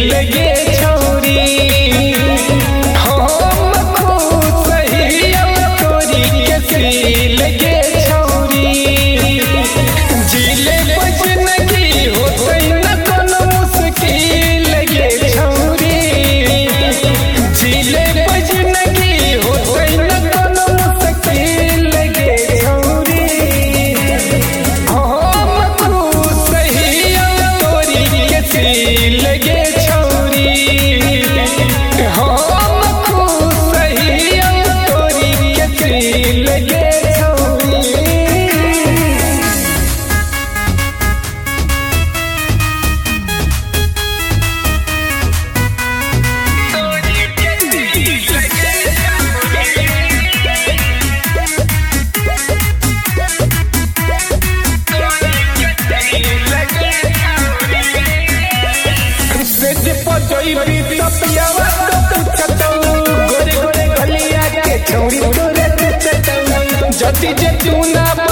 लगे छौरी हम खुश ही तोरी के सी लगे छौरी जिले बजनगी होते न कोनो मुश्किल लगे छौरी जिले बजनगी होते न कोनो मुश्किल लगे छौरी हम खुश ही तोरी के सी लगे छौरी हम खुश ही तोरी के सी लगे छौरी। जति जे तू ना